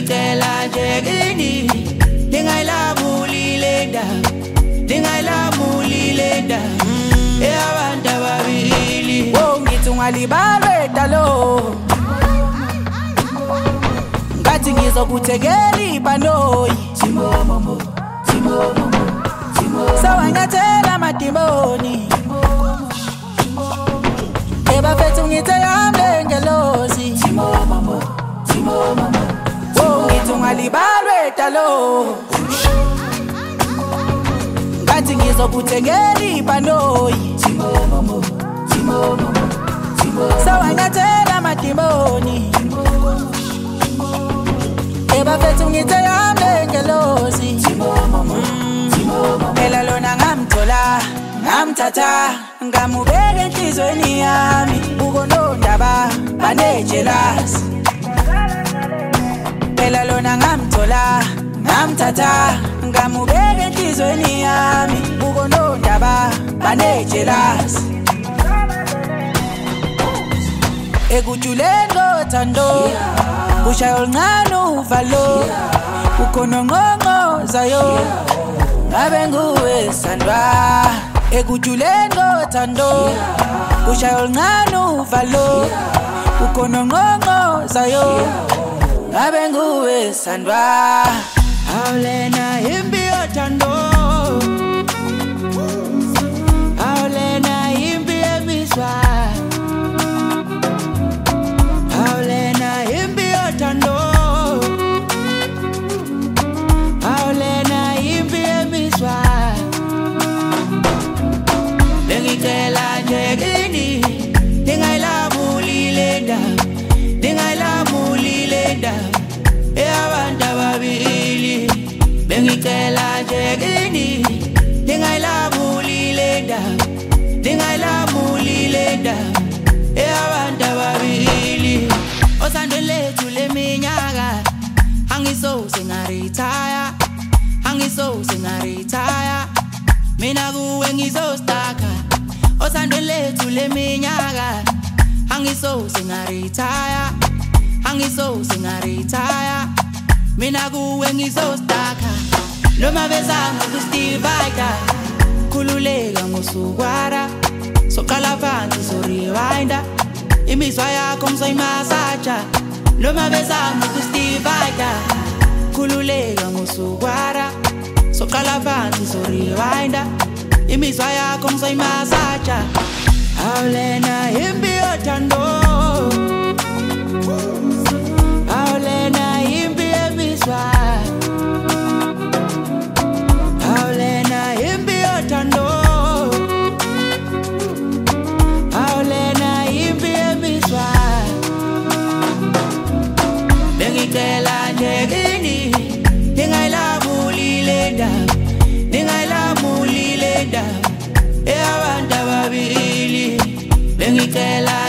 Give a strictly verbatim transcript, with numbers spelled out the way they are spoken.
Bengicela nje kini Ningayilabulile da Ningayilabulile da Eyabantu ababili Oh ngithi ungalibalwe dalo Ngathi ngizokuthekela ibanoyi Timo momo Timo momo Timo Sawanyathela amadimoni Ebafethu ngithe yami ngelozi Timo momo Timo momo Oh ngithi ungalibalwe dalo Ngathi ngizokuthekela ibanoyi Timo momo Timo momo Timo Sawanyathela amadimoni Ebafethu ngithe yami ngelozi Timo momo Timo momo Phela lona ngamthola ngamthatha ngamubeka enhlizweni yami ukonondaba banejelas Phela lona ngamthola ngamthatha ngamubeka enhlizweni yami ukonondaba banejelas Ekujuleni ngothando Ushaya oluncane uvalo Ukhona ngqongqozayo Ngabe nguwe sandwa Ekujuleni ngothando Ushaya oluncane uvalo Ukhona ngqongqozayo Ngabe nguwe sandwa Awulena imbi yothando Awulena imbi emiswa Awulena imbi yothando Awulena imbi emiswa Bengicela nje kini Ningayilabulile da Ningayilabulile da Eyabantu ababili Bengicela nje kini Ningayilabulile da Ningayilabulile da Eyabantu ababili Osando lethu leminyaka Angisoze ngaretire Angisoze ngaretire Mina kuwe ngizostaka Osando lethu leminyaka Angisoze ngaretire Angisoze ngaretire Mina kuwe ngizostaka Noma bezangu kustivayda Khululeka ngosukwara Soqala phansi so rewinda Imizwa yakho ngizoyimasaja Noma bezangu kustivayda Khululeka ngosukwara Soqala phansi so rewinda Imizwa yakho ngizoyimasaja Awulena imbi yothando Awulena imbi emiswa Awulena imbi yothando Awulena imbi emiswa Bengicela nje kini Ningayilabulile da Ningayilabulile da Eyabantu ababili Bengicela